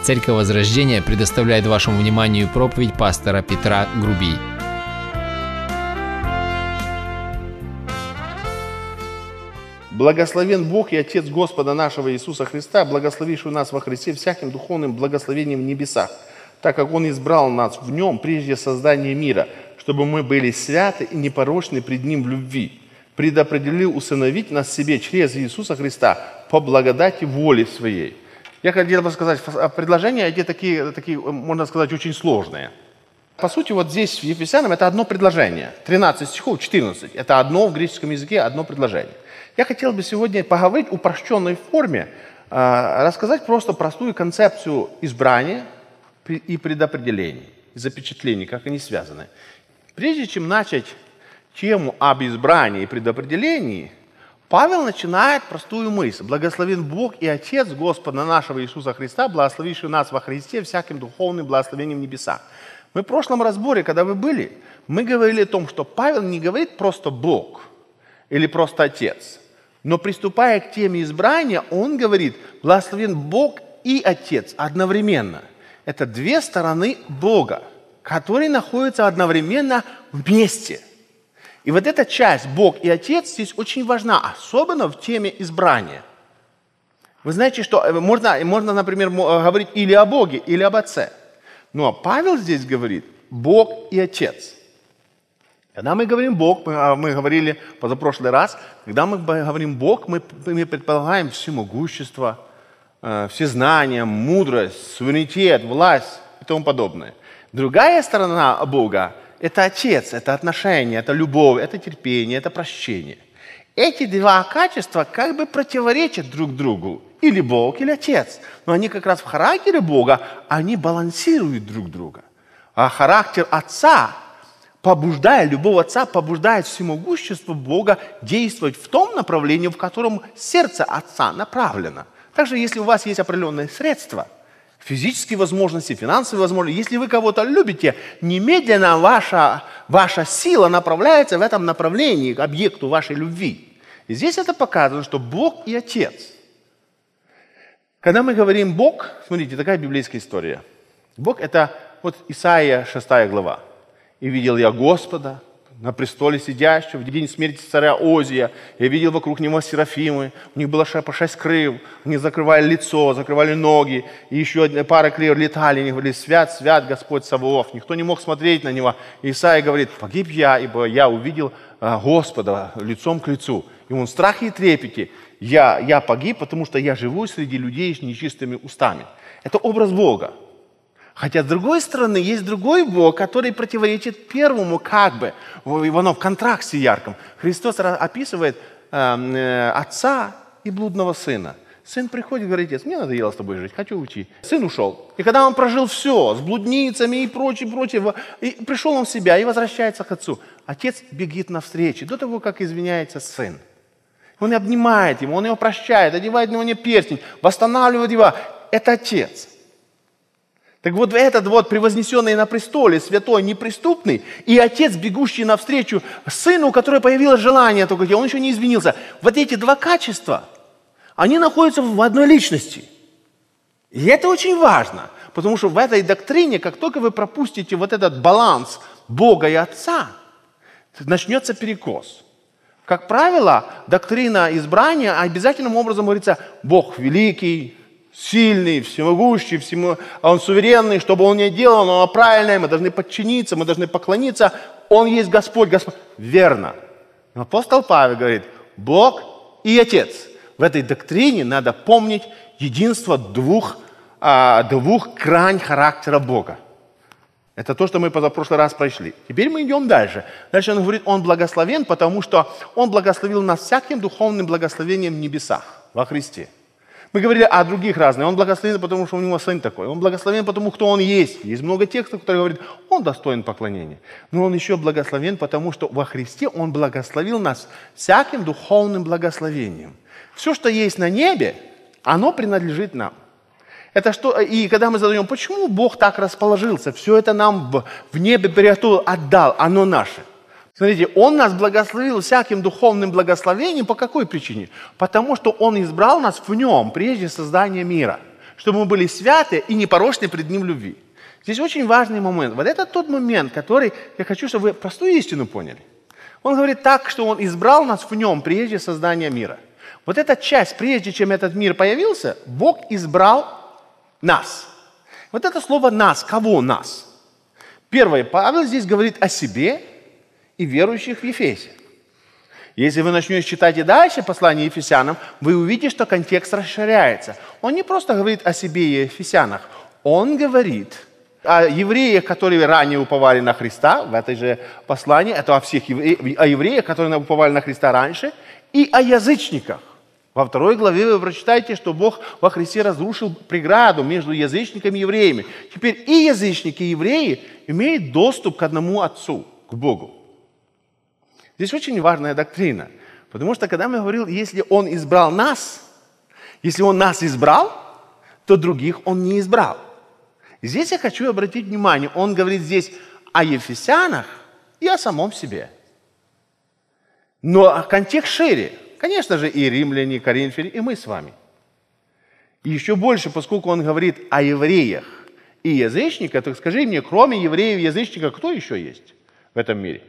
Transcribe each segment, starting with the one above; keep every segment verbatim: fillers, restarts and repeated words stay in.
Церковь Возрождения предоставляет вашему вниманию проповедь пастора Петра Грубий. Благословен Бог и Отец Господа нашего Иисуса Христа, благословивший нас во Христе всяким духовным благословением в небесах, так как Он избрал нас в Нем прежде создания мира, чтобы мы были святы и непорочны пред Ним в любви, предопределил усыновить нас себе через Иисуса Христа по благодати воли Своей. Я хотел бы сказать, предложения эти такие, такие, можно сказать, очень сложные. По сути, вот здесь в Ефесянам это одно предложение. тринадцать стихов, четырнадцать. Это одно в греческом языке, одно предложение. Я хотел бы сегодня поговорить в упрощенной форме, рассказать просто простую концепцию избрания и предопределения, запечатлений, как они связаны. Прежде чем начать тему об избрании и предопределении, Павел начинает простую мысль. «Благословен Бог и Отец Господа нашего Иисуса Христа, благословивший нас во Христе всяким духовным благословением в небесах». Мы в прошлом разборе, когда вы были, мы говорили о том, что Павел не говорит просто Бог или просто Отец. Но приступая к теме избрания, он говорит, благословен Бог и Отец одновременно. Это две стороны Бога, которые находятся одновременно вместе. И вот эта часть, Бог и Отец, здесь очень важна, особенно в теме избрания. Вы знаете, что можно, можно, например, говорить или о Боге, или об Отце. Но Павел здесь говорит Бог и Отец. Когда мы говорим Бог, мы, мы говорили позапрошлый раз, когда мы говорим Бог, мы, мы предполагаем всемогущество, э, всезнание, мудрость, суверенитет, власть и тому подобное. Другая сторона Бога – это Отец, это отношения, это любовь, это терпение, это прощение. Эти два качества как бы противоречат друг другу. Или Бог, или Отец. Но они как раз в характере Бога, они балансируют друг друга. А характер Отца, побуждая, любовь Отца побуждает всемогущество Бога действовать в том направлении, в котором сердце Отца направлено. Также, если у вас есть определенные средства, физические возможности, финансовые возможности, если вы кого-то любите, немедленно ваша, ваша сила направляется в этом направлении, к объекту вашей любви. И здесь это показано, что Бог и Отец. Когда мы говорим Бог, смотрите, такая библейская история. Бог – это вот Исаия шестая глава. «И видел я Господа на престоле сидящего в день смерти царя Озия. Я видел вокруг него серафимы, у них было по шесть крыл, они закрывали лицо, закрывали ноги, и еще пара крыл летали, они говорили, свят, свят Господь Саваоф». Никто не мог смотреть на него. И Исаия говорит, погиб я, ибо я увидел Господа лицом к лицу. И он в страхе и трепете. Я, я погиб, потому что я живу среди людей с нечистыми устами. Это образ Бога. Хотя, с другой стороны, есть другой Бог, который противоречит первому, как бы, в контрасте ярком. Христос описывает э, э, отца и блудного сына. Сын приходит и говорит, отец, мне надоело с тобой жить, хочу уйти. Сын ушел. И когда он прожил все, с блудницами и прочее, прочее, и пришел он в себя и возвращается к отцу. Отец бегит навстречу, до того, как извиняется сын. Он обнимает его, он его прощает, одевает на него перстень, восстанавливает его. Это Отец. Так вот этот вот превознесенный на престоле, святой, неприступный, и Отец, бегущий навстречу сыну, у которого появилось желание, только он еще не извинился. Вот эти два качества, они находятся в одной личности. И это очень важно, потому что в этой доктрине, как только вы пропустите вот этот баланс Бога и Отца, начнется перекос. Как правило, доктрина избрания обязательным образом говорится, Бог великий, сильный, всемогущий, всему, Он суверенный, что бы Он ни делал, Он правильное, мы должны подчиниться, мы должны поклониться, Он есть Господь, Господь. Верно. Но апостол Павел говорит, Бог и Отец. В этой доктрине надо помнить единство двух, а, двух грань характера Бога. Это то, что мы позапрошлый раз прошли. Теперь мы идем дальше. Дальше он говорит, Он благословен, потому что Он благословил нас всяким духовным благословением в небесах, во Христе. Мы говорили о других разных. Он благословен, потому что у него сын такой. Он благословен, потому кто он есть. Есть много текстов, которые говорят, он достоин поклонения. Но он еще благословен, потому что во Христе он благословил нас всяким духовным благословением. Все, что есть на небе, оно принадлежит нам. Это что, и когда мы задаем, почему Бог так расположился, все это нам в, в небе приготовил, отдал, оно наше. Смотрите, Он нас благословил всяким духовным благословением. По какой причине? Потому что Он избрал нас в Нем прежде создания мира, чтобы мы были святы и непорочны пред Ним в любви. Здесь очень важный момент. Вот это тот момент, который я хочу, чтобы вы простую истину поняли. Он говорит так, что Он избрал нас в Нем прежде создания мира. Вот эта часть, прежде чем этот мир появился, Бог избрал нас. Вот это слово «нас». Кого нас? Первое, Павел здесь говорит о себе и верующих в Ефесе. Если вы начнете читать и дальше послание Ефесянам, вы увидите, что контекст расширяется. Он не просто говорит о себе и Ефесянах, он говорит о евреях, которые ранее уповали на Христа, в этой же послании, это о всех евреях, о евреях, которые уповали на Христа раньше, и о язычниках. Во второй главе вы прочитаете, что Бог во Христе разрушил преграду между язычниками и евреями. Теперь и язычники, и евреи имеют доступ к одному Отцу, к Богу. Здесь очень важная доктрина, потому что когда мы говорим, если Он избрал нас, если Он нас избрал, то других Он не избрал. Здесь я хочу обратить внимание, Он говорит здесь о ефесянах и о самом себе. Но контекст шире. Конечно же, и римляне, и коринфяне, и мы с вами. И еще больше, поскольку Он говорит о евреях и язычниках, так скажи мне, кроме евреев и язычников, кто еще есть в этом мире?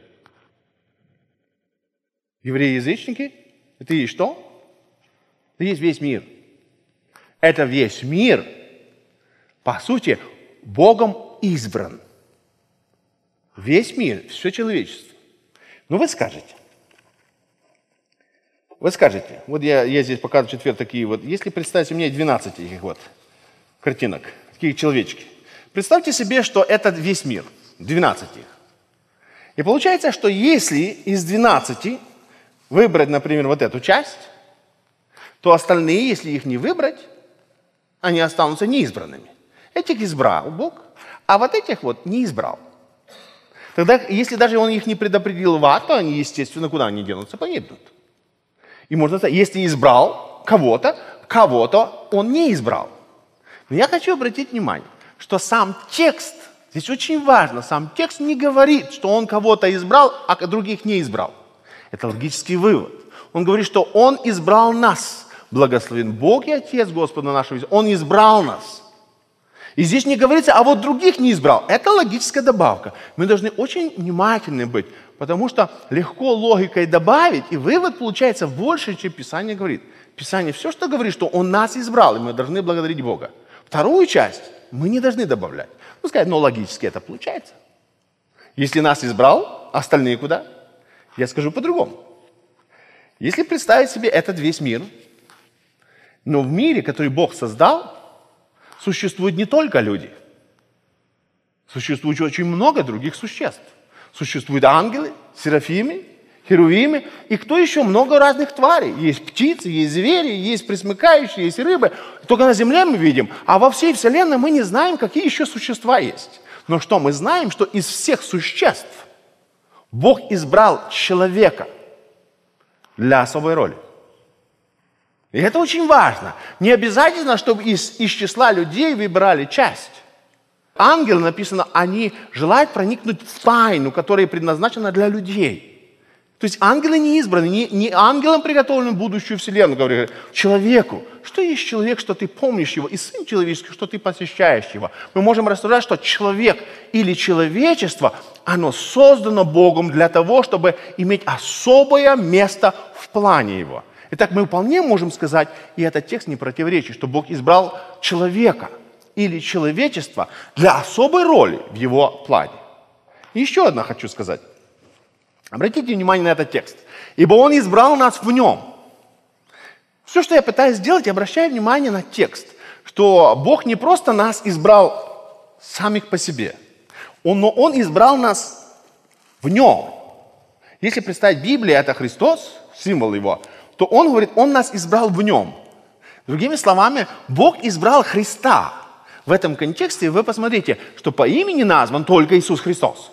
Евреи и язычники? Это и что? Это есть весь мир. Это весь мир, по сути, Богом избран. Весь мир, все человечество. Но вы скажете, вы скажете, вот я, я здесь показываю четверг такие вот, если представьте, у меня двенадцать этих вот картинок, такие человечки. Представьте себе, что это весь мир, двенадцать их. И получается, что если из двенадцати выбрать, например, вот эту часть, то остальные, если их не выбрать, они останутся неизбранными. Этих избрал Бог, а вот этих вот не избрал. Тогда, если даже Он их не предопределил в ад, то они, естественно, куда они денутся? Погибнут. И можно сказать, если избрал кого-то, кого-то Он не избрал. Но я хочу обратить внимание, что сам текст, здесь очень важно, сам текст не говорит, что Он кого-то избрал, а других не избрал. Это логический вывод. Он говорит, что Он избрал нас. Благословен Бог и Отец Господа нашего Иисуса. Он избрал нас. И здесь не говорится, а вот других не избрал. Это логическая добавка. Мы должны очень внимательны быть, потому что легко логикой добавить, и вывод получается больше, чем Писание говорит. Писание все, что говорит, что Он нас избрал, и мы должны благодарить Бога. Вторую часть мы не должны добавлять. Ну, сказать, но логически это получается. Если нас избрал, остальные куда? Я скажу по-другому. Если представить себе этот весь мир, но в мире, который Бог создал, существуют не только люди. Существует очень много других существ. Существуют ангелы, серафимы, херувимы, и кто еще? Много разных тварей. Есть птицы, есть звери, есть пресмыкающие, есть рыбы. Только на земле мы видим, а во всей вселенной мы не знаем, какие еще существа есть. Но что мы знаем, что из всех существ Бог избрал человека для особой роли. И это очень важно. Не обязательно, чтобы из, из числа людей выбирали часть. Ангелы, написано, они желают проникнуть в тайну, которая предназначена для людей. То есть ангелы не избраны, не, не ангелам приготовлены будущую вселенную, говорят, человеку. Что есть человек, что ты помнишь его, и сын человеческий, что ты посещаешь его. Мы можем рассуждать, что человек или человечество, оно создано Богом для того, чтобы иметь особое место в плане его. Итак, мы вполне можем сказать, и этот текст не противоречит, что Бог избрал человека или человечество для особой роли в его плане. И еще одна хочу сказать. Обратите внимание на этот текст. «Ибо Он избрал нас в Нем». Все, что я пытаюсь сделать, я обращаю внимание на текст, что Бог не просто нас избрал самих по себе, Он, но Он избрал нас в Нем. Если представить Библию, это Христос, символ Его, то Он говорит, Он нас избрал в Нем. Другими словами, Бог избрал Христа. В этом контексте вы посмотрите, что по имени назван только Иисус Христос.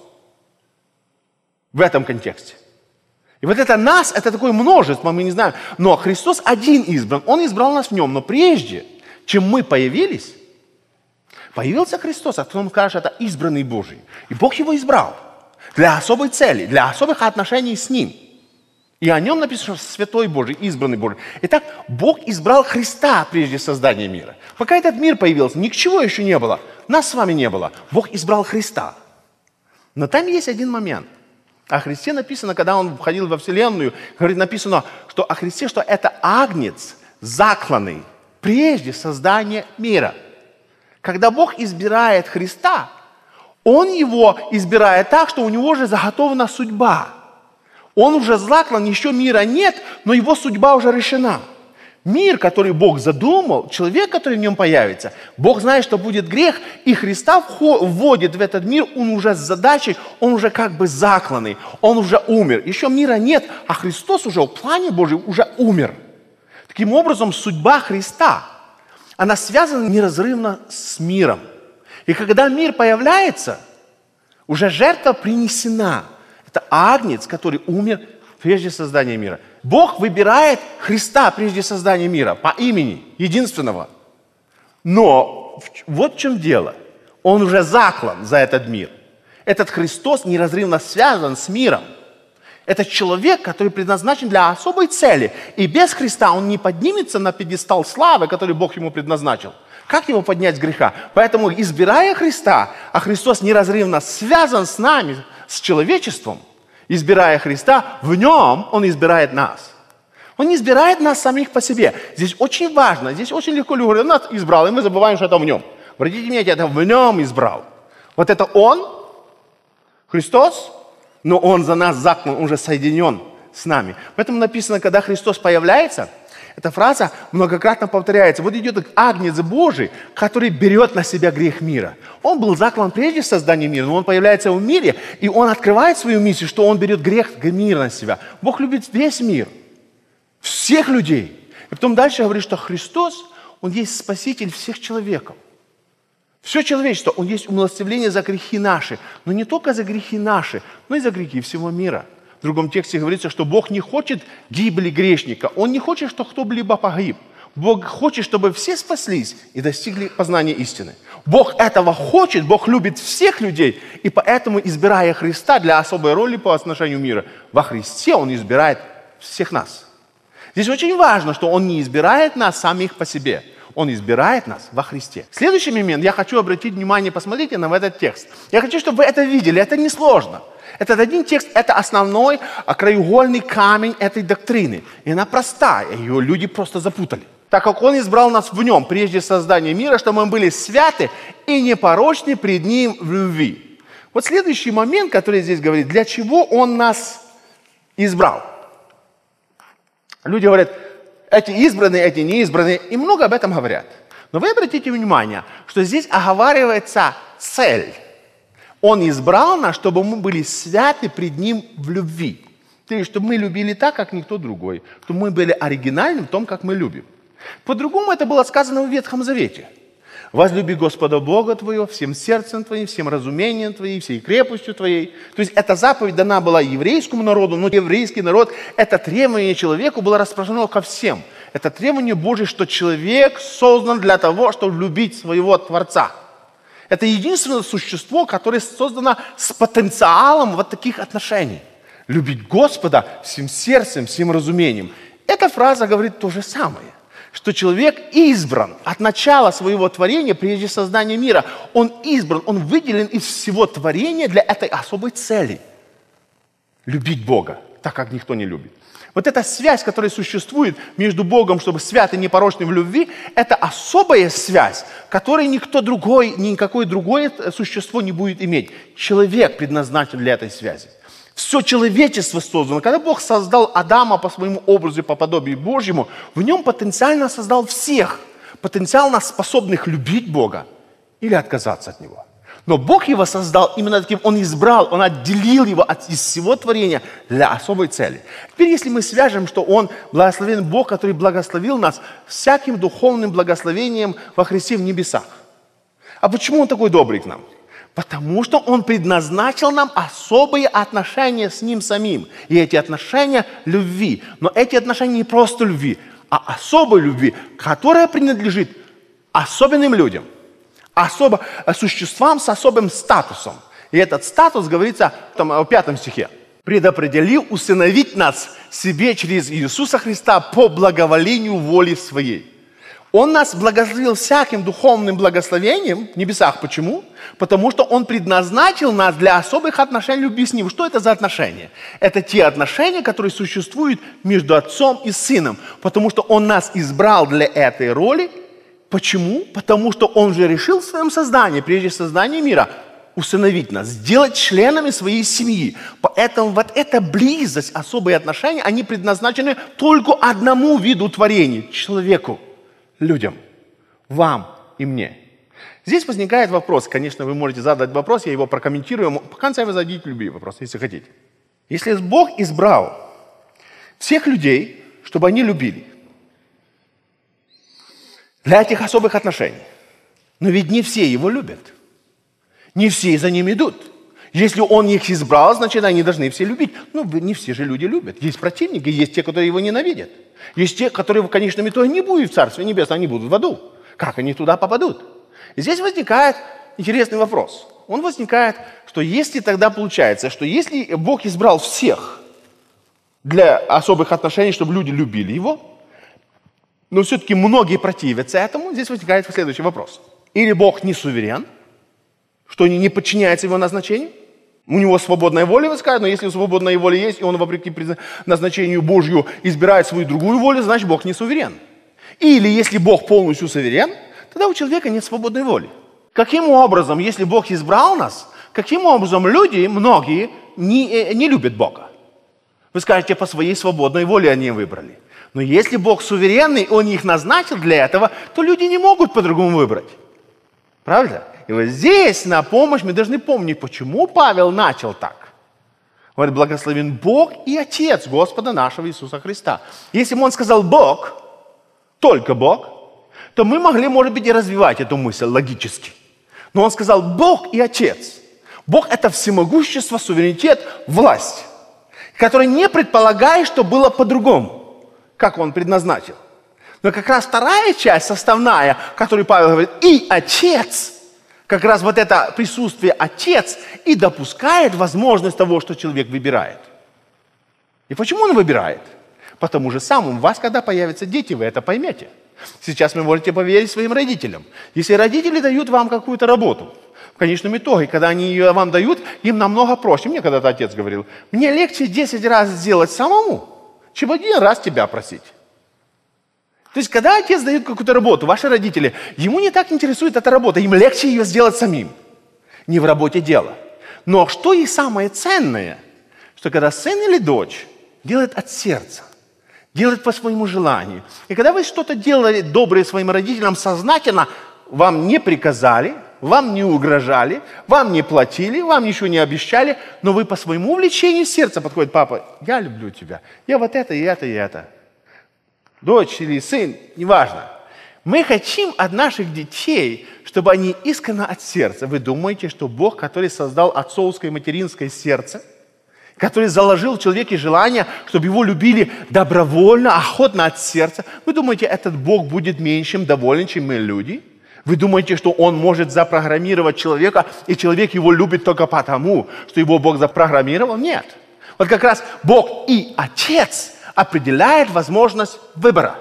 В этом контексте. И вот это нас, это такое множество, мы не знаем. Но Христос один избран, Он избрал нас в Нем. Но прежде, чем мы появились, появился Христос, а потом скажет, это избранный Божий. И Бог Его избрал для особой цели, для особых отношений с Ним. И о нем написано, что святой Божий, избранный Божий. Итак, Бог избрал Христа прежде создания мира. Пока этот мир появился, ничего еще не было. Нас с вами не было. Бог избрал Христа. Но там есть один момент. О Христе написано, когда Он входил во Вселенную, говорит, написано, что о Христе, что это агнец, закланный прежде создания мира. Когда Бог избирает Христа, Он его избирает так, что у него уже заготовлена судьба. Он уже заклан, еще мира нет, но его судьба уже решена. Мир, который Бог задумал, человек, который в нем появится, Бог знает, что будет грех, и Христа вводит в этот мир, он уже с задачей, он уже как бы закланный, он уже умер. Еще мира нет, а Христос уже в плане Божьем уже умер. Таким образом, судьба Христа, она связана неразрывно с миром. И когда мир появляется, уже жертва принесена. Это агнец, который умер прежде создания мира. Бог выбирает Христа прежде создания мира по имени, единственного. Но вот в чем дело. Он уже заклан за этот мир. Этот Христос неразрывно связан с миром. Это человек, который предназначен для особой цели. И без Христа он не поднимется на пьедестал славы, который Бог ему предназначил. Как его поднять с греха? Поэтому, избирая Христа, а Христос неразрывно связан с нами, с человечеством, избирая Христа, в нем Он избирает нас. Он не избирает нас самих по себе. Здесь очень важно, здесь очень легко говорить, Он нас избрал, и мы забываем, что это в нем. Обратите внимание, это в нем избрал. Вот это Он, Христос, но Он за нас заклан, Он уже соединен с нами. Поэтому написано, когда Христос появляется, эта фраза многократно повторяется. Вот идет агнец Божий, который берет на себя грех мира. Он был заклан прежде создания мира, но он появляется в мире, и он открывает свою миссию, что он берет грех мира на себя. Бог любит весь мир, всех людей. И потом дальше говорит, что Христос, Он есть спаситель всех человеков. Все человечество, Он есть умилостивление за грехи наши. Но не только за грехи наши, но и за грехи всего мира. В другом тексте говорится, что Бог не хочет гибели грешника. Он не хочет, чтобы кто-либо погиб. Бог хочет, чтобы все спаслись и достигли познания истины. Бог этого хочет, Бог любит всех людей. И поэтому, избирая Христа для особой роли по отношению мира, во Христе Он избирает всех нас. Здесь очень важно, что Он не избирает нас самих по себе. Он избирает нас во Христе. Следующий момент, я хочу обратить внимание, посмотрите на этот текст. Я хочу, чтобы вы это видели, это несложно. Этот один текст – это основной краеугольный камень этой доктрины. И она простая, ее люди просто запутали. Так как Он избрал нас в Нем прежде создания мира, чтобы мы были святы и непорочны пред Ним в любви. Вот следующий момент, который здесь говорит, для чего Он нас избрал. Люди говорят, эти избранные, эти неизбранные, и много об этом говорят. Но вы обратите внимание, что здесь оговаривается цель. Он избрал нас, чтобы мы были святы пред Ним в любви. То есть, чтобы мы любили так, как никто другой. Чтобы мы были оригинальны в том, как мы любим. По-другому это было сказано в Ветхом Завете. «Возлюби Господа Бога твоего всем сердцем твоим, всем разумением твоим, всей крепостью твоей». То есть, эта заповедь дана была еврейскому народу, но еврейский народ, это требование человеку было распространено ко всем. Это требование Божье, что человек создан для того, чтобы любить своего Творца. Это единственное существо, которое создано с потенциалом вот таких отношений. Любить Господа всем сердцем, всем разумением. Эта фраза говорит то же самое, что человек избран от начала своего творения, прежде создания мира. Он избран, он выделен из всего творения для этой особой цели. Любить Бога, так как никто не любит. Вот эта связь, которая существует между Богом, чтобы свят и непорочный в любви, это особая связь, которой никто другой, никакое другое существо не будет иметь. Человек предназначен для этой связи. Все человечество создано. Когда Бог создал Адама по своему образу и по подобию Божьему, в нем потенциально создал всех, потенциально способных любить Бога или отказаться от Него. Но Бог его создал именно таким, Он избрал, Он отделил его от, из всего творения для особой цели. Теперь, если мы свяжем, что Он благословен Бог, который благословил нас всяким духовным благословением во Христе в небесах. А почему Он такой добрый к нам? Потому что Он предназначил нам особые отношения с Ним самим. И эти отношения любви. Но эти отношения не просто любви, а особой любви, которая принадлежит особенным людям. Особо, существам с особым статусом. И этот статус говорится там, в пятом стихе. предопределил усыновить нас себе через Иисуса Христа по благоволению воли своей. Он нас благословил всяким духовным благословением в небесах. Почему? Потому что Он предназначил нас для особых отношений любви с Ним. Что это за отношения? Это те отношения, которые существуют между Отцом и Сыном. Потому что Он нас избрал для этой роли. Почему? Потому что Он же решил в своем создании, прежде создания мира, усыновить нас, сделать членами своей семьи. Поэтому вот эта близость, особые отношения, они предназначены только одному виду творения – человеку. Людям, вам и мне. Здесь возникает вопрос, конечно, вы можете задать вопрос, я его прокомментирую, по конце вы зададите любые вопросы, если хотите. Если Бог избрал всех людей, чтобы они любили, для этих особых отношений, но ведь не все Его любят, не все за Ним идут. Если Он их избрал, значит, они должны все любить. Ну, не все же люди любят. Есть противники, есть те, которые Его ненавидят. Есть те, которые в конечном итоге не будут в Царстве Небесном, они будут в аду. Как они туда попадут? И здесь возникает интересный вопрос. Он возникает, что если тогда получается, что если Бог избрал всех для особых отношений, чтобы люди любили Его, но все-таки многие противятся этому, здесь возникает следующий вопрос. Или Бог не суверен, что они не подчиняются Его назначению? У Него свободная воля, вы скажете, но если свободная воля есть, и Он, вопреки назначению Божью, избирает свою другую волю, значит, Бог не суверен. Или если Бог полностью суверен, тогда у человека нет свободной воли. Каким образом, если Бог избрал нас, каким образом люди, многие, не, не любят Бога? Вы скажете, по своей свободной воле они выбрали. Но если Бог суверенный, Он их назначил для этого, то люди не могут по-другому выбрать. Правда? И вот здесь на помощь мы должны помнить, почему Павел начал так. Говорит, благословен Бог и Отец Господа нашего Иисуса Христа. Если бы он сказал Бог, только Бог, то мы могли, может быть, и развивать эту мысль логически. Но он сказал Бог и Отец. Бог – это всемогущество, суверенитет, власть, который не предполагает, что было по-другому, как он предназначил. Но как раз вторая часть, составная, которую Павел говорит, и Отец, как раз вот это присутствие Отец и допускает возможность того, что человек выбирает. И почему он выбирает? Потому же самым у вас, когда появятся дети, вы это поймете. Сейчас вы можете поверить своим родителям. Если родители дают вам какую-то работу, в конечном итоге, когда они ее вам дают, им намного проще. Мне когда-то отец говорил, мне легче десять раз сделать самому, чем один раз тебя просить. То есть, когда отец дает какую-то работу, ваши родители, ему не так интересует эта работа, им легче ее сделать самим. Не в работе дело. Но что и самое ценное, что когда сын или дочь делает от сердца, делает по своему желанию, и когда вы что-то делали доброе своим родителям сознательно, вам не приказали, вам не угрожали, вам не платили, вам ничего не обещали, но вы по своему увлечению сердца подходит, папа, я люблю тебя, я вот это и это и это. Дочь или сын, неважно. Мы хотим от наших детей, чтобы они искренне от сердца. Вы думаете, что Бог, который создал отцовское и материнское сердце, который заложил в человеке желание, чтобы его любили добровольно, охотно от сердца, вы думаете, этот Бог будет меньшим доволен, чем мы люди? Вы думаете, что Он может запрограммировать человека, и человек его любит только потому, что его Бог запрограммировал? Нет. Вот как раз Бог и Отец определяет возможность выбора.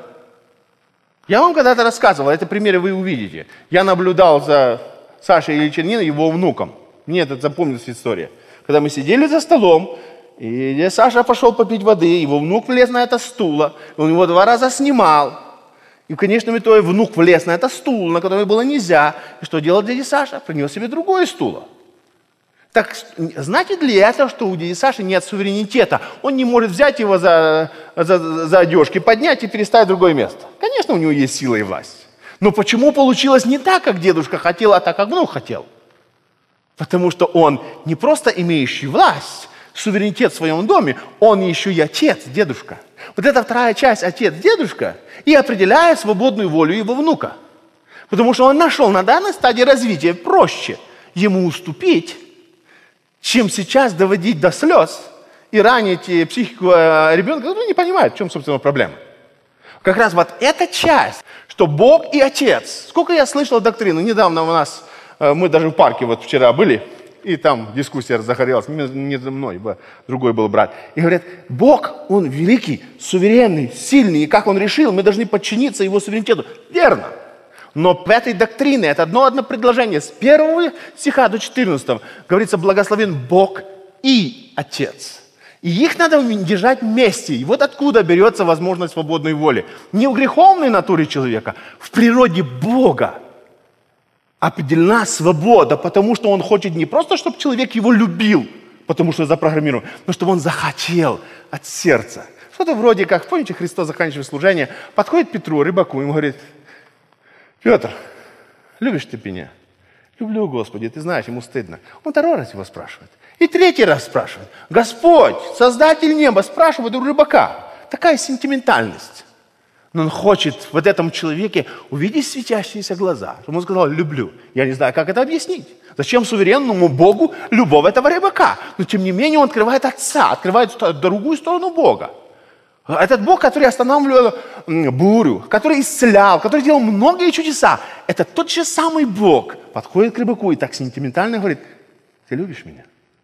Я вам когда-то рассказывал, это примеры вы увидите. Я наблюдал за Сашей Ильичерниным, его внуком. Мне это запомнилась история. Когда мы сидели за столом, и Саша пошел попить воды, его внук влез на это стуло, он его два раза снимал. И, конечно, итоге внук влез на это стул, на который было нельзя. И что делал дядя Саша? Принес себе другое стуло. Так значит ли это, что у дяди Саши нет суверенитета? Он не может взять его за, за, за одежки, поднять и переставить в другое место. Конечно, у него есть сила и власть. Но почему получилось не так, как дедушка хотел, а так, как внук хотел? Потому что он не просто имеющий власть, суверенитет в своем доме, он еще и отец, дедушка. Вот эта вторая часть, отец, дедушка, и определяет свободную волю его внука. Потому что он нашел на данной стадии развития проще ему уступить, чем сейчас доводить до слез и ранить психику ребенка, который не понимает, в чем, собственно, проблема. Как раз вот эта часть, что Бог и Отец. Сколько я слышал доктрину, недавно у нас, мы даже в парке вот вчера были, И там дискуссия загорелась, не за мной, другой был брат. И говорят, Бог, Он великий, суверенный, сильный, и как Он решил, мы должны подчиниться Его суверенитету. Верно. Но в этой доктрине, это одно одно предложение, с первого стиха до четырнадцатого, говорится, благословен Бог и Отец. И их надо держать вместе. И вот откуда берется возможность свободной воли. Не в греховной натуре человека, в природе Бога определена свобода, потому что Он хочет не просто, чтобы человек Его любил, потому что запрограммирован, но чтобы Он захотел от сердца. Что-то вроде как, помните, Христос, заканчивая служение, подходит к Петру, рыбаку, ему говорит, Петр, любишь ты меня? Люблю, Господи, ты знаешь, ему стыдно. Он второй раз его спрашивает. И третий раз спрашивает. Господь, Создатель неба, спрашивает у рыбака. Такая сентиментальность. Но он хочет в вот этом человеке увидеть светящиеся глаза. Чтобы он сказал, люблю. Я не знаю, как это объяснить. Зачем суверенному Богу любовь этого рыбака? Но тем не менее он открывает Отца, открывает другую сторону Бога. Этот Бог, который останавливал бурю, который исцелял, который делал многие чудеса. Это тот же самый Бог. Подходит к рыбаку и так сентиментально говорит, ты любишь меня?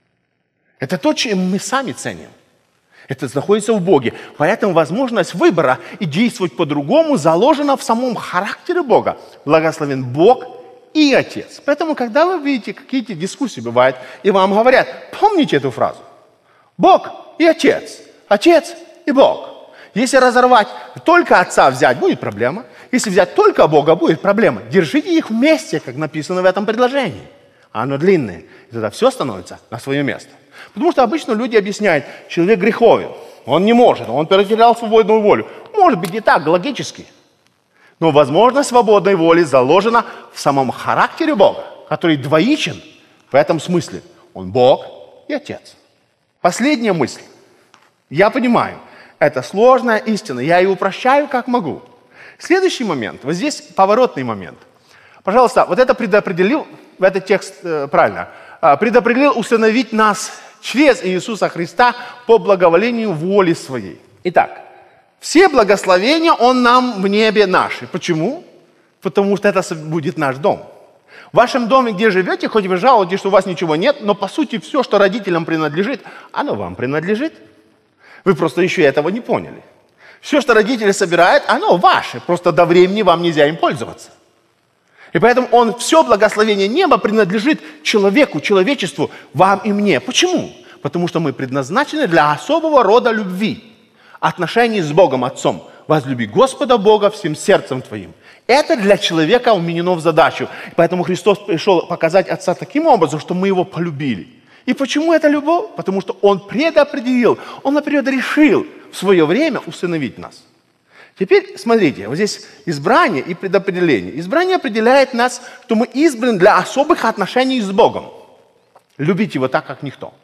Это то, чем мы сами ценим. Это находится в Боге. Поэтому возможность выбора и действовать по-другому заложена в самом характере Бога. Благословен Бог и Отец. Поэтому, когда вы видите, какие-то дискуссии бывают, и вам говорят, помните эту фразу. Бог и Отец. Отец и Бог. Если разорвать, только Отца взять, будет проблема. Если взять только Бога, будет проблема. Держите их вместе, как написано в этом предложении. Оно длинное. И тогда все становится на свое место. Потому что обычно люди объясняют, человек греховен, он не может, он потерял свободную волю. Может быть и так, логически. Но возможность свободной воли заложена в самом характере Бога, который двоичен в этом смысле. Он Бог и Отец. Последняя мысль. Я понимаю, это сложная истина, я ее упрощаю как могу. Следующий момент, вот здесь поворотный момент. Пожалуйста, вот это предопределил, в этот текст э, правильно, э, предопределил усыновить нас через Иисуса Христа по благоволению воли своей. Итак, все благословения Он нам в небе наши. Почему? Потому что это будет наш дом. В вашем доме, где живете, хоть вы жалуетесь, что у вас ничего нет, но по сути все, что родителям принадлежит, оно вам принадлежит. Вы просто еще этого не поняли. Все, что родители собирают, оно ваше. Просто до времени вам нельзя им пользоваться. И поэтому он, все благословение неба принадлежит человеку, человечеству, вам и мне. Почему? Потому что мы предназначены для особого рода любви. Отношений с Богом Отцом. Возлюби Господа Бога всем сердцем твоим. Это для человека вменено в задачу. Поэтому Христос пришел показать Отца таким образом, что мы Его полюбили. И почему это любовь? Потому что Он предопределил, Он наперед решил в свое время усыновить нас. Теперь смотрите, вот здесь избрание и предопределение. Избрание определяет нас, что мы избраны для особых отношений с Богом. Любить Его так, как никто.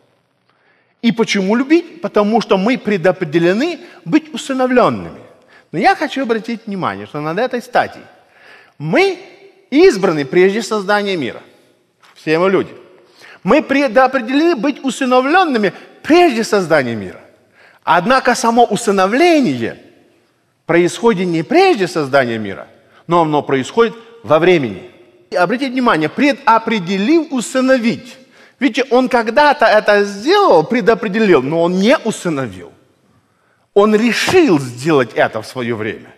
И почему любить? Потому что мы предопределены быть усыновленными. Но я хочу обратить внимание, что над этой стадией мы избраны прежде создания мира. Все мы люди. Мы предопределены быть усыновленными прежде создания мира. Однако само усыновление происходит не прежде создания мира, но оно происходит во времени. И обратите внимание, предопределил усыновить. Видите, он когда-то это сделал, предопределил, но он не усыновил. Он решил сделать это в свое время.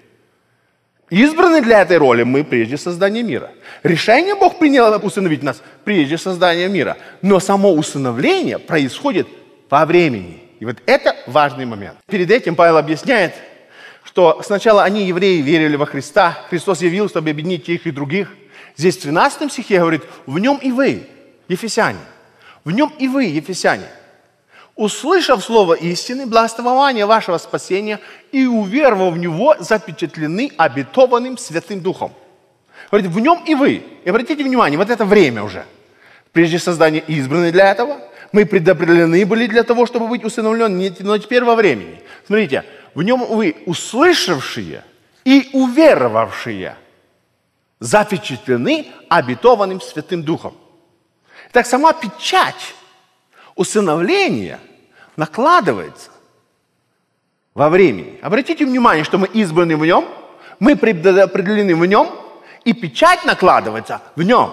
Избраны для этой роли мы прежде создания мира. Решение Бог принял усыновить нас прежде создания мира. Но само усыновление происходит во времени. И вот это важный момент. Перед этим Павел объясняет, что сначала они, евреи, верили во Христа. Христос явился, чтобы объединить тех и других. Здесь в тринадцатом стихе говорит, в нем и вы, ефесяне. В нем и вы, ефесяне. Услышав слово истины, благословения вашего спасения и уверовав в него, запечатлены обетованным Святым Духом. Говорит, в нем и вы. И обратите внимание, вот это время уже. Прежде создания избраны для этого. Мы предопределены были для того, чтобы быть усыновленными, но теперь во времени. Смотрите, в нем вы услышавшие и уверовавшие запечатлены обетованным Святым Духом. Так сама печать усыновления накладывается во времени. Обратите внимание, что мы избраны в нем, мы предопределены в нем, и печать накладывается в нем.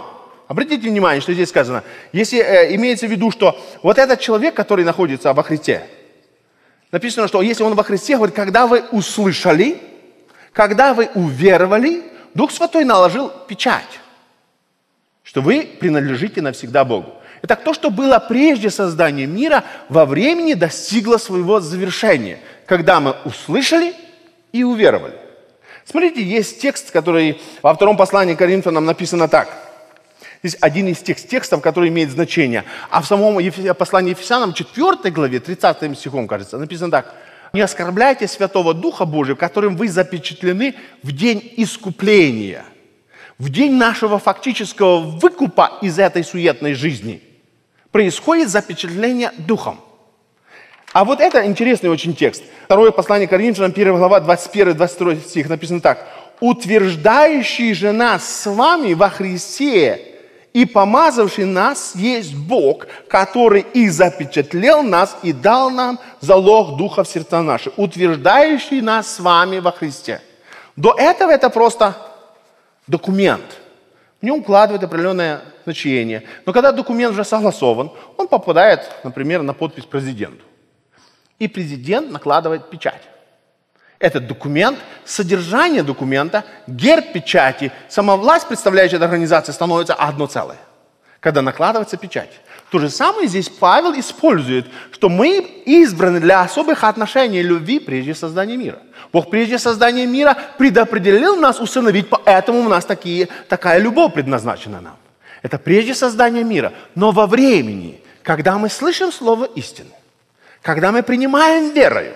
Обратите внимание, что здесь сказано. Если э, имеется в виду, что вот этот человек, который находится во Христе, написано, что если он во Христе, говорит, когда вы услышали, когда вы уверовали, Дух Святой наложил печать, что вы принадлежите навсегда Богу. Итак, то, что было прежде создания мира, во времени достигло своего завершения, когда мы услышали и уверовали. Смотрите, есть текст, который во втором послании к Коринфянам написано так. Здесь один из тех текстов, который имеет значение. А в самом послании Ефесянам, четвёртой главе, тридцатым стихом, кажется, написано так. «Не оскорбляйте Святого Духа Божия, которым вы запечатлены в день искупления, в день нашего фактического выкупа из этой суетной жизни. Происходит запечатление Духом». А вот это интересный очень текст. Второе послание к Коринфянам, первая глава, двадцать первый двадцать второй стих, написано так. «Утверждающий же нас с вами во Христе и помазавший нас есть Бог, который и запечатлел нас, и дал нам залог Духа в сердца наши, утверждающий нас с вами во Христе». До этого это просто документ. В нем укладывает определенное значение. Но когда документ уже согласован, он попадает, например, на подпись президенту. И президент накладывает печать. Этот документ, содержание документа, герб печати, сама власть, представляющая эту организацию, становится одно целое, когда накладывается печать. То же самое здесь Павел использует, что мы избраны для особых отношений любви прежде создания мира. Бог прежде создания мира предопределил нас усыновить, поэтому у нас такие, такая любовь предназначена нам. Это прежде создания мира. Но во времени, когда мы слышим слово истины, когда мы принимаем верою,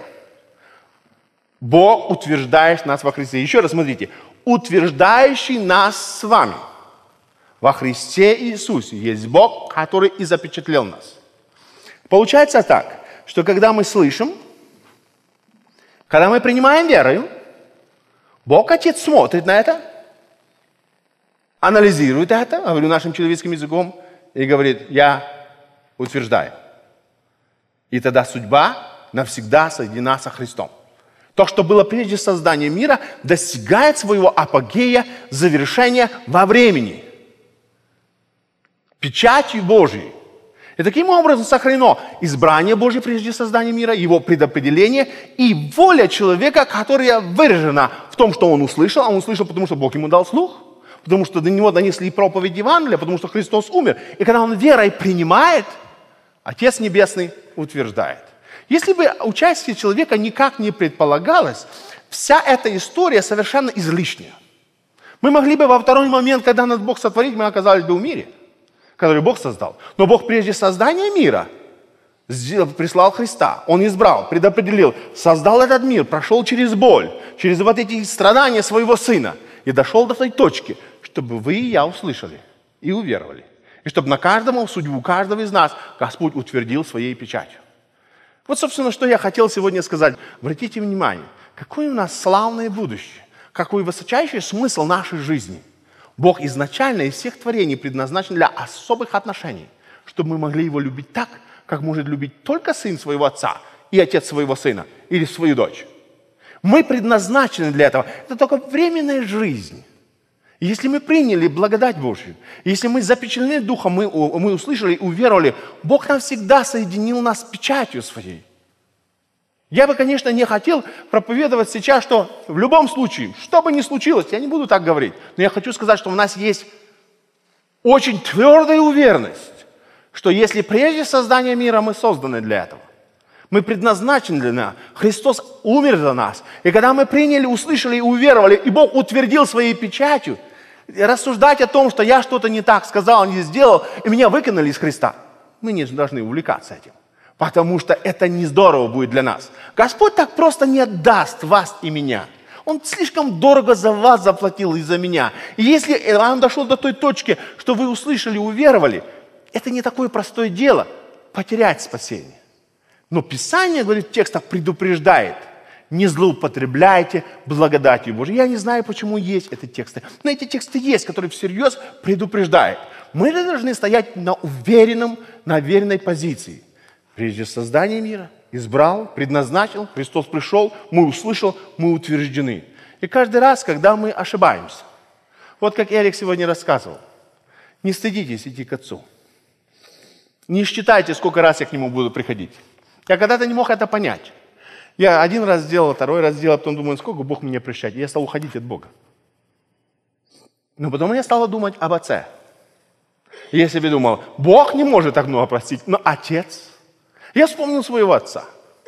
Бог утверждает нас во Христе. Еще раз смотрите. Утверждающий нас с вами во Христе Иисусе есть Бог, который и запечатлел нас. Получается так, что когда мы слышим, когда мы принимаем верою, Бог Отец смотрит на это, анализирует это, говорю нашим человеческим языком, и говорит, я утверждаю. И тогда судьба навсегда соединена со Христом. То, что было прежде создания мира, достигает своего апогея, завершения во времени. Печатью Божией. И таким образом сохранено избрание Божье прежде создания мира, его предопределение и воля человека, которая выражена в том, что он услышал. А он услышал, потому что Бог ему дал слух, потому что до него донесли проповедь Евангелия, потому что Христос умер. И когда он верой принимает, Отец Небесный утверждает. Если бы участие человека никак не предполагалось, вся эта история совершенно излишняя. Мы могли бы во второй момент, когда нас Бог сотворит, мы оказались бы в мире, который Бог создал. Но Бог прежде создания мира прислал Христа. Он избрал, предопределил, создал этот мир, прошел через боль, через вот эти страдания своего Сына и дошел до той точки, чтобы вы и я услышали и уверовали. И чтобы на каждом, судьбу каждого из нас Господь утвердил своей печатью. Вот, собственно, что я хотел сегодня сказать. Обратите внимание, какое у нас славное будущее, какой высочайший смысл нашей жизни. Бог изначально из всех творений предназначен для особых отношений, чтобы мы могли Его любить так, как может любить только сын своего отца и отец своего сына или свою дочь. Мы предназначены для этого. Это только временная жизнь. И если мы приняли благодать Божью, если мы запечатлены Духом, мы, мы услышали и уверовали, Бог навсегда соединил нас с печатью своей. Я бы, конечно, не хотел проповедовать сейчас, что в любом случае, что бы ни случилось, я не буду так говорить, но я хочу сказать, что у нас есть очень твердая уверенность, что если прежде создания мира мы созданы для этого, мы предназначены для нас, Христос умер за нас, и когда мы приняли, услышали и уверовали, и Бог утвердил своей печатью, рассуждать о том, что я что-то не так сказал, не сделал, и меня выкинули из Христа, мы не должны увлекаться этим. Потому что это не здорово будет для нас. Господь так просто не отдаст вас и меня. Он слишком дорого за вас заплатил и за меня. И если он дошел до той точки, что вы услышали, уверовали, это не такое простое дело потерять спасение. Но Писание, говорит, в текстах предупреждает: не злоупотребляйте благодатью Божией. Я не знаю, почему есть эти тексты. Но эти тексты есть, которые всерьез предупреждают. Мы должны стоять на уверенном, на уверенной позиции. Прежде создания мира избрал, предназначил, Христос пришел, мы услышал, мы утверждены. И каждый раз, когда мы ошибаемся, вот как Эрик сегодня рассказывал, Не стыдитесь идти к Отцу. Не считайте, сколько раз я к Нему буду приходить. Я когда-то не мог это понять. Я один раз сделал, второй раз сделал, потом думаю, сколько Бог меня прощает. И я стал уходить от Бога. Но потом я стал думать об Отце. И я себе думал, Бог не может так много простить, но Отец. Я вспомнил своего Отца.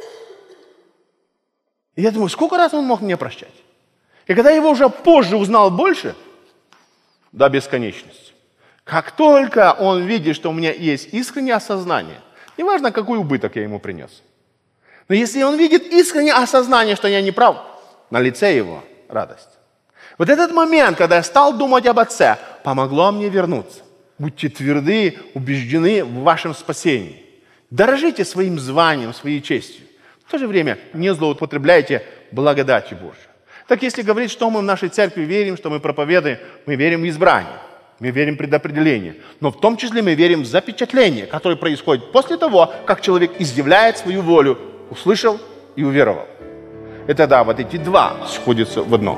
И я думаю, сколько раз Он мог меня прощать? И когда я его уже позже узнал больше, до бесконечности, как только Он видит, что у меня есть искреннее осознание, неважно, какой убыток я ему принес, но если Он видит искреннее осознание, что я не прав, на лице Его радость. Вот этот момент, когда я стал думать об Отце, помогло мне вернуться. Будьте тверды, убеждены в вашем спасении. Дорожите своим званием, своей честью. В то же время не злоупотребляйте благодатью Божьей. Так если говорить, что мы в нашей церкви верим, что мы проповедуем, мы верим в избрание, мы верим в предопределение. Но в том числе мы верим в запечатление, которое происходит после того, как человек изъявляет свою волю, услышал и уверовал. И тогда вот эти два сходятся в одно.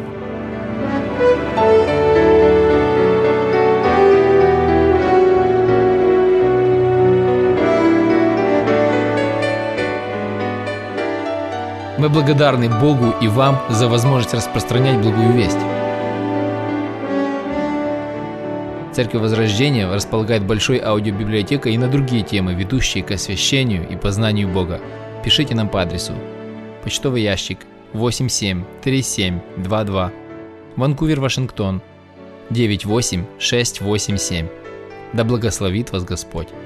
Мы благодарны Богу и вам за возможность распространять благую весть. Церковь Возрождения располагает большой аудиобиблиотекой и на другие темы, ведущие к освящению и познанию Бога. Пишите нам по адресу: почтовый ящик восемь семь три семь два два, Ванкувер, Вашингтон девять восемь шесть восемь семь. Да благословит вас Господь!